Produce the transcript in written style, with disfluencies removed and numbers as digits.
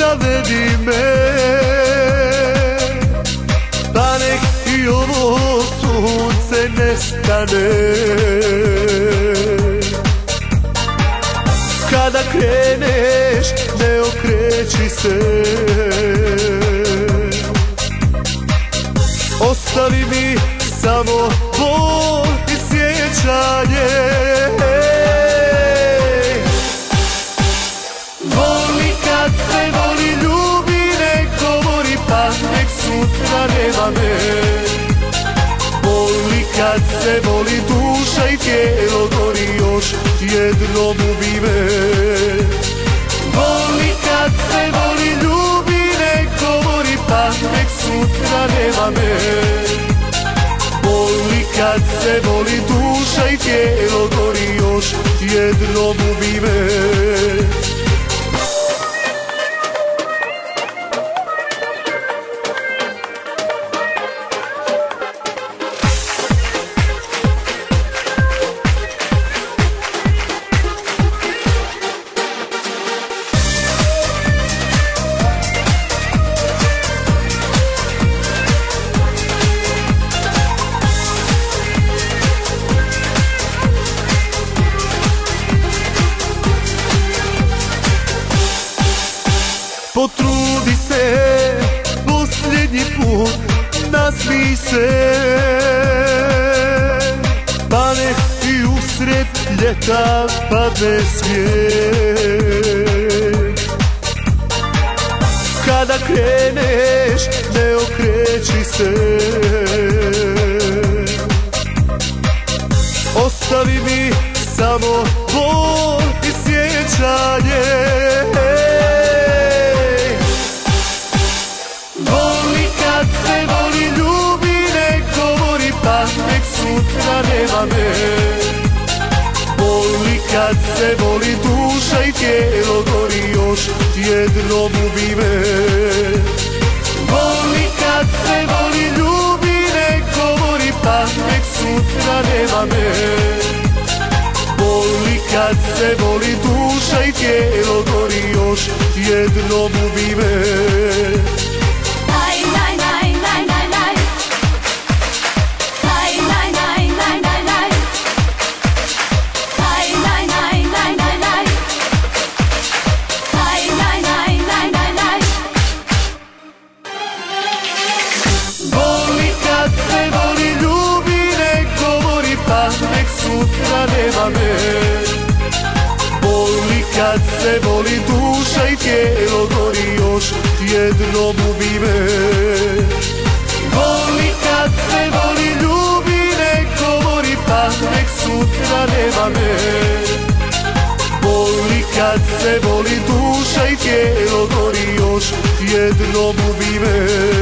zavedi me, pa nek i ovo sunce nestane. Kada kreneš, ne okreći se, ostavi mi samo bol i sjećanje. Voli kad se voli, ljubi, nek govori, pa nek sutra nema me. Voli kad se voli, duša i tijelo gori, još jednom ubi me. Voli kad se voli, ljubi, nek govori, pa nek sutra nema me. Voli kad se voli, duša i tijelo gori, još jednom ubi me. Potrudi se, posljednji put, nasmij se, pa nek i usred ljeta padne snijeg. Kada kreneš, ne okreći se, ostavi mi samo bol i sjećanje. Sutra nema me. Voli kad se voli, duša i tijelo gori, još jednom ubi me. Voli kad se voli, ljubi, nek govori, pa nek sutra nema me. Voli kad se voli, duša i tijelo gori, još jednom ubi me. Sutra nema me. Voli kad se voli, duša i tijelo gori, još jednom ubi me. Voli kad se voli, ljubi, nek govori, pa nek sutra nema me. Voli kad se voli, duša i tijelo gori, još jednom ubi me.